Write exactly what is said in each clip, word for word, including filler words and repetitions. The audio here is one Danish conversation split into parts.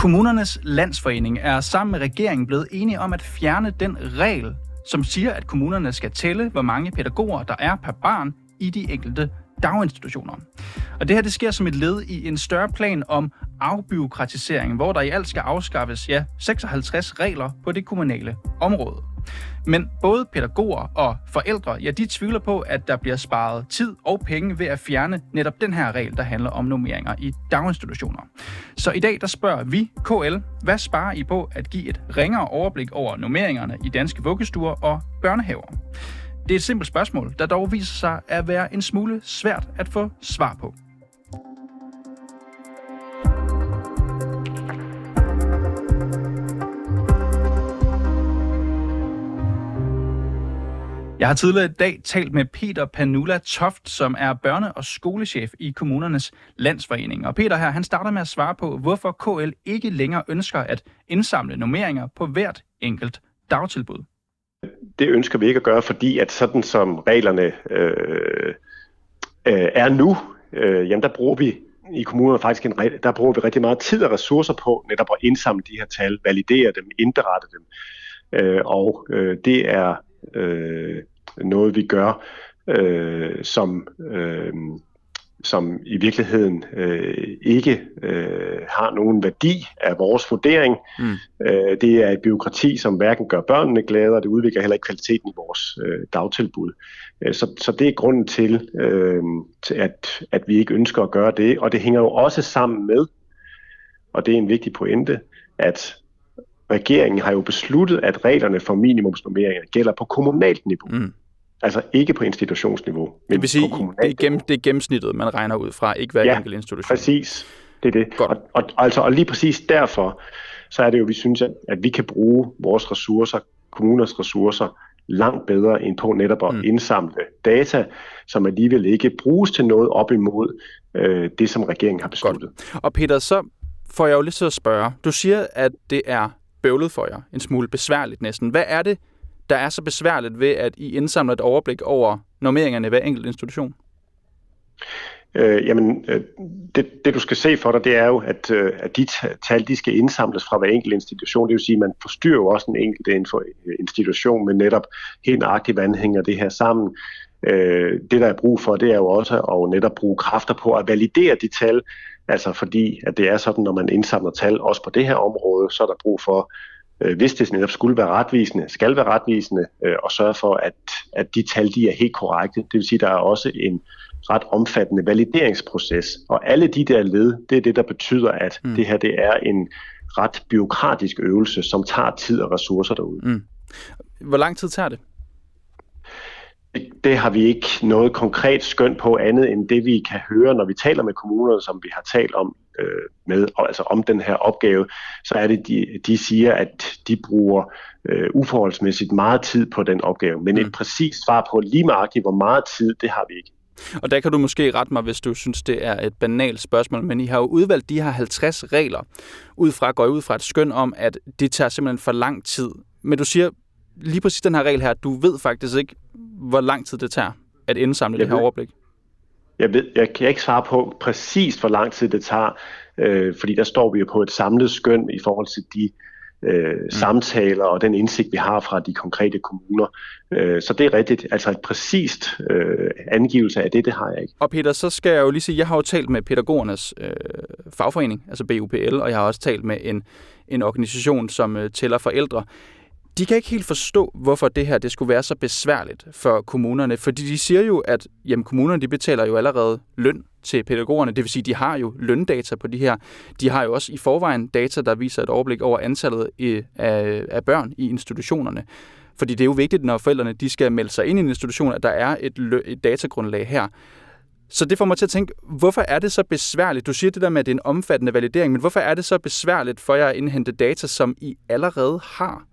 Kommunernes Landsforening er sammen med regeringen blevet enige om at fjerne den regel, som siger, at kommunerne skal tælle, hvor mange pædagoger der er per barn i de enkelte daginstitutioner. Og det her det sker som et led i en større plan om afbureaukratisering, hvor der i alt skal afskaffes ja, seksoghalvtreds regler på det kommunale område. Men både pædagoger og forældre, ja, de tvivler på, at der bliver sparet tid og penge ved at fjerne netop den her regel, der handler om normeringer i daginstitutioner. Så i dag, der spørger vi K L, hvad sparer I på at give et ringere overblik over normeringerne i danske vuggestuer og børnehaver? Det er et simpelt spørgsmål, der dog viser sig at være en smule svært at få svar på. Jeg har tidligere i dag talt med Peter Panula Toft, som er børne- og skolechef i Kommunernes Landsforening. Og Peter her, han starter med at svare på, hvorfor K L ikke længere ønsker at indsamle normeringer på hvert enkelt dagtilbud. Det ønsker vi ikke at gøre, fordi at sådan som reglerne øh, øh, er nu, øh, jamen der bruger vi i kommunerne faktisk en, der bruger vi rigtig meget tid og ressourcer på netop at indsamle de her tal, validere dem, indberette dem. Øh, og øh, det er øh, noget vi gør, øh, som øh, som i virkeligheden øh, ikke øh, har nogen værdi af vores vurdering. Mm. Øh, det er et bureaukrati, som hverken gør børnene glade, og det udvikler heller ikke kvaliteten i vores øh, dagtilbud. Øh, så, så det er grunden til, øh, til at, at vi ikke ønsker at gøre det, og det hænger jo også sammen med, og det er en vigtig pointe, at regeringen har jo besluttet, at reglerne for minimumsnormeringer gælder på kommunalt niveau. Mm. Altså ikke på institutionsniveau, men det vil sige, på kommunalt det er, gennem, det er gennemsnittet, man regner ud fra, ikke hver ja, enkelt institution. Præcis. Det er det. Og, og, altså, og lige præcis derfor, så er det jo, vi synes, at, at vi kan bruge vores ressourcer, kommuners ressourcer, langt bedre end på netop at mm. indsamle data, som alligevel ikke bruges til noget op imod øh, det, som regeringen har besluttet. Godt. Og Peter, så får jeg jo lidt til at spørge. Du siger, at det er bøvlet for jer, en smule besværligt næsten. Hvad er det, der er så besværligt ved, at I indsamler et overblik over normeringerne i hver enkelt institution? Øh, jamen, øh, det, det du skal se for dig, det er jo, at, øh, at de tal, de skal indsamles fra hver enkelt institution. Det vil sige, at man forstyrrer jo også en enkelt inden for institution, men netop helt nøjagtigt, hvordan hænger det her sammen. Øh, det, der er brug for, det er jo også at netop bruge kræfter på at validere de tal. Altså fordi, at det er sådan, når man indsamler tal, også på det her område, så er der brug for, hvis det netop skulle være retvisende, skal være retvisende, øh, og sørge for, at, at de tal de er helt korrekte. Det vil sige, at der er også en ret omfattende valideringsproces. Og alle de der led, det er det, der betyder, at mm. det her det er en ret bureaukratisk øvelse, som tager tid og ressourcer derude. Mm. Hvor lang tid tager det? Det, det har vi ikke noget konkret skøn på andet end det, vi kan høre, når vi taler med kommunerne, som vi har talt om øh, med, altså om den her opgave, så er det, de, de siger, at de bruger øh, uforholdsmæssigt meget tid på den opgave. Men mm. et præcist svar på lige nøjagtigt, hvor meget tid, det har vi ikke. Og der kan du måske rette mig, hvis du synes, det er et banalt spørgsmål, men I har jo udvalgt de her halvtreds regler, ud fra, går I ud fra et skøn om, at det tager simpelthen for lang tid. Men du siger lige præcis den her regel her, du ved faktisk ikke, hvor lang tid det tager at indsamle jeg det her ved, overblik. Jeg ved, jeg kan ikke svare på præcis, hvor lang tid det tager, øh, fordi der står vi jo på et samlet skøn i forhold til de øh, mm. samtaler og den indsigt, vi har fra de konkrete kommuner. Øh, så det er rigtigt. Altså et præcist øh, angivelse af det, det har jeg ikke. Og Peter, så skal jeg jo lige sige, jeg har jo talt med pædagogernes øh, fagforening, altså B U P L, og jeg har også talt med en, en organisation, som øh, tæller forældre. De kan ikke helt forstå, hvorfor det her det skulle være så besværligt for kommunerne, fordi de siger jo, at jamen, kommunerne de betaler jo allerede løn til pædagogerne, det vil sige, de har jo løndata på de her. De har jo også i forvejen data, der viser et overblik over antallet af, af børn i institutionerne. Fordi det er jo vigtigt, når forældrene de skal melde sig ind i en institution, at der er et, et datagrundlag her. Så det får mig til at tænke, hvorfor er det så besværligt? Du siger det der med, at det er en omfattende validering, men hvorfor er det så besværligt for jer at indhente data, som I allerede har?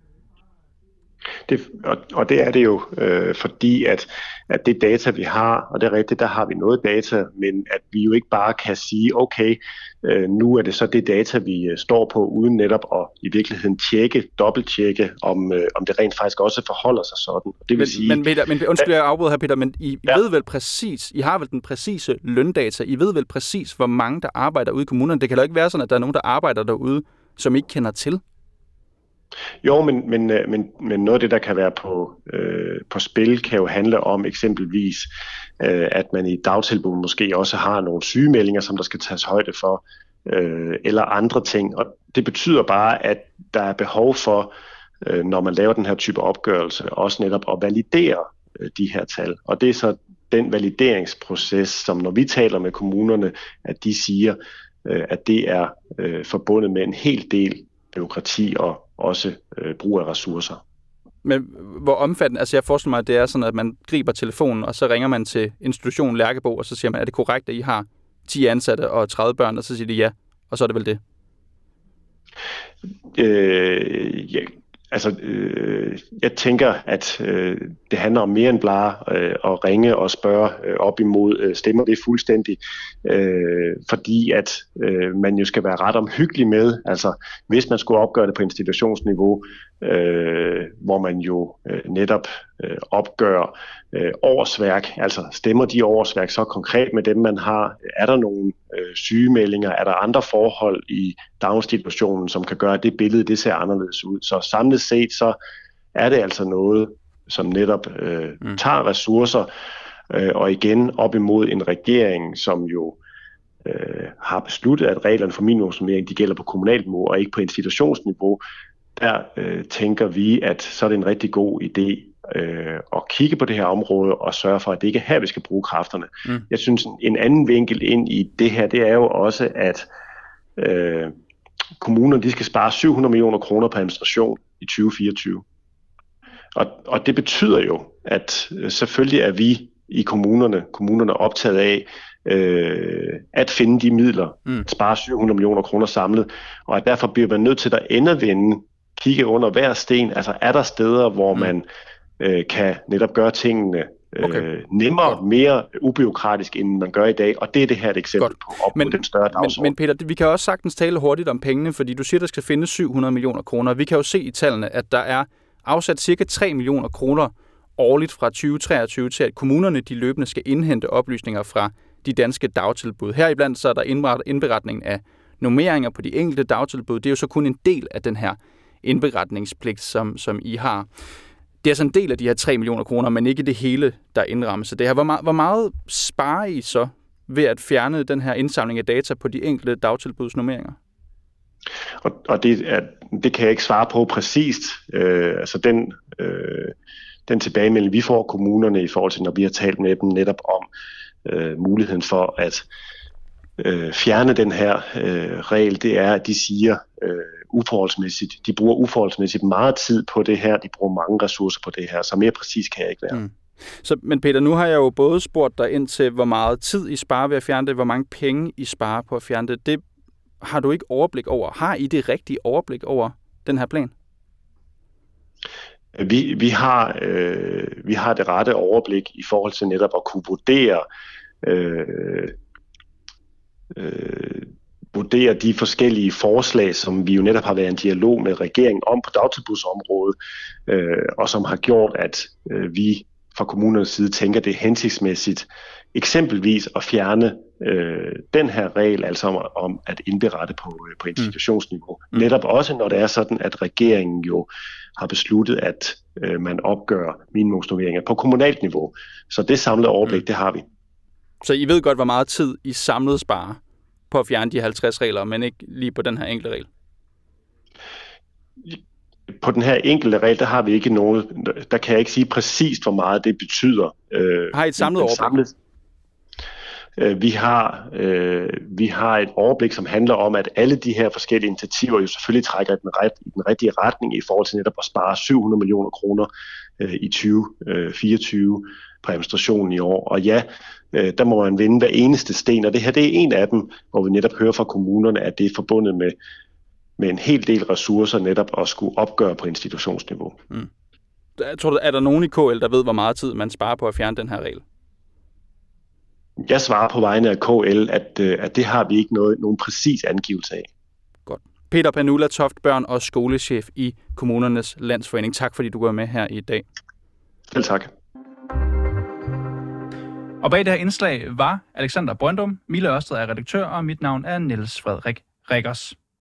Det, og, og det er det jo, øh, fordi at, at det data, vi har, og det er rigtigt, der har vi noget data, men at vi jo ikke bare kan sige, okay, øh, nu er det så det data, vi øh, står på, uden netop at i virkeligheden tjekke, dobbelttjekke, om, øh, om det rent faktisk også forholder sig sådan. Det vil men, sige, men, Peter, men undskyld, jeg afbryder her, Peter, men I, I ja. ved vel præcis, I har vel den præcise løndata, I ved vel præcis, hvor mange der arbejder ude i kommunerne. Det kan da ikke være sådan, at der er nogen, der arbejder derude, som ikke kender til? Jo, men, men, men, men noget af det, der kan være på, øh, på spil, kan jo handle om eksempelvis, øh, at man i dagtilbud måske også har nogle sygemeldinger, som der skal tages højde for, øh, eller andre ting. Og det betyder bare, at der er behov for, øh, når man laver den her type opgørelse, også netop at validere øh, de her tal. Og det er så den valideringsproces, som når vi taler med kommunerne, at de siger, øh, at det er øh, forbundet med en hel del bureaukrati og også øh, brug af ressourcer. Men hvor omfattende, altså jeg forestiller mig, at det er sådan, at man griber telefonen, og så ringer man til institutionen Lærkebo, og så siger man, er det korrekt, at I har ti ansatte og tredive børn, og så siger de ja, og så er det vel det? Øh, ja, altså, øh, jeg tænker, at øh, det handler om mere end bare øh, at ringe og spørge øh, op imod, øh, stemmer det fuldstændig, øh, fordi at øh, man jo skal være ret omhyggelig med, altså hvis man skulle opgøre det på institutionsniveau, øh, hvor man jo øh, netop øh, opgør øh, årsværk, altså stemmer de årsværk så konkret med dem, man har, er der nogle øh, sygemeldinger, er der andre forhold i daginstitutionen, som kan gøre, at det billede det ser anderledes ud. Så samlet set, så er det altså noget, som netop øh, mm. tager ressourcer, øh, og igen op imod en regering, som jo øh, har besluttet, at reglerne for minimumsnormering, de gælder på kommunalt niveau og ikke på institutionsniveau. Der øh, tænker vi, at så er det en rigtig god idé øh, at kigge på det her område og sørge for, at det ikke er her, vi skal bruge kræfterne. Mm. Jeg synes, en anden vinkel ind i det her, det er jo også, at øh, kommunerne de skal spare syv hundrede millioner kroner på administration i tyve fireogtyve. Og, og det betyder jo, at øh, selvfølgelig er vi i kommunerne, kommunerne optaget af øh, at finde de midler, mm. at spare syv hundrede millioner kroner samlet, og at derfor bliver man nødt til at endevende, kigge under hver sten, altså er der steder, hvor mm. man øh, kan netop gøre tingene øh, okay. nemmere, godt. Mere ubureaukratisk, end man gør i dag, og det er det her et eksempel godt. På op mod den større dagsorden. Men, men Peter, vi kan også sagtens tale hurtigt om pengene, fordi du siger, der skal findes syv hundrede millioner kroner. Vi kan jo se i tallene, at der er afsat cirka tre millioner kroner årligt fra tyve treogtyve til, at kommunerne de løbende skal indhente oplysninger fra de danske dagtilbud. Heriblandt så er der indberetningen af normeringer på de enkelte dagtilbud. Det er jo så kun en del af den her indberetningspligt, som, som I har. Det er altså en del af de her tre millioner kroner, men ikke det hele, der indrammes. Så det her, hvor, meget, hvor meget sparer I så ved at fjerne den her indsamling af data på de enkelte dagtilbuds normeringer? Og, og det, er, det kan jeg ikke svare på præcist. Øh, altså den, øh, den tilbagemelding, vi får kommunerne i forhold til, når vi har talt med dem netop om øh, muligheden for at øh, fjerne den her øh, regel, det er, at de siger øh, uforholdsmæssigt, de bruger uforholdsmæssigt meget tid på det her, de bruger mange ressourcer på det her, så mere præcis kan jeg ikke være. Mm. Så, men Peter, nu har jeg jo både spurgt dig ind til, hvor meget tid I sparer ved at fjerne det, hvor mange penge I sparer på at fjerne det. Det har du ikke overblik over. Har I det rigtige overblik over den her plan? Vi, vi, har, øh, vi har det rette overblik i forhold til netop at kunne vurdere, øh, øh, vurdere de forskellige forslag, som vi jo netop har været i en dialog med regeringen om på dagtilbudsområdet, øh, og som har gjort, at øh, vi fra kommunernes side tænker, det er hensigtsmæssigt eksempelvis at fjerne øh, den her regel, altså om, om at indberette på, på institutionsniveau. Mm. Netop også, når det er sådan, at regeringen jo har besluttet, at øh, man opgør minimumsnormeringer på kommunalt niveau. Så det samlede overblik, mm. det har vi. Så I ved godt, hvor meget tid I samlet sparer på at fjerne de halvtreds regler, men ikke lige på den her enkelte regel? På den her enkelte regel, der har vi ikke noget, der kan jeg ikke sige præcist, hvor meget det betyder. Har I et samlet overblik? Samlet, øh, vi, har, øh, vi har et overblik, som handler om, at alle de her forskellige initiativer jo selvfølgelig trækker i den, ret, i den rigtige retning i forhold til netop at spare syv hundrede millioner kroner øh, i tyve fireogtyve på administrationen i år. Og ja, øh, der må man vinde hver eneste sten, og det her det er en af dem, hvor vi netop hører fra kommunerne, at det er forbundet med med en hel del ressourcer netop at skulle opgøre på institutionsniveau. Mm. Jeg tror, er der nogen i K L, der ved, hvor meget tid man sparer på at fjerne den her regel? Jeg svarer på vegne af K L, at, at det har vi ikke noget, nogen præcis angivelse af. Godt. Peter Panula Toft, børn- og skolechef i Kommunernes Landsforening. Tak, fordi du var med her i dag. Selv tak. Og bag det her indslag var Alexander Brøndum, Mille Ørsted er redaktør, og mit navn er Niels Frederik Rikkers.